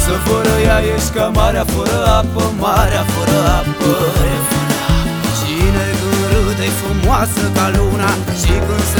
Că fără ea ești ca marea fără apă, marea fără apă. Cine când râde-i frumoasă ca luna și când se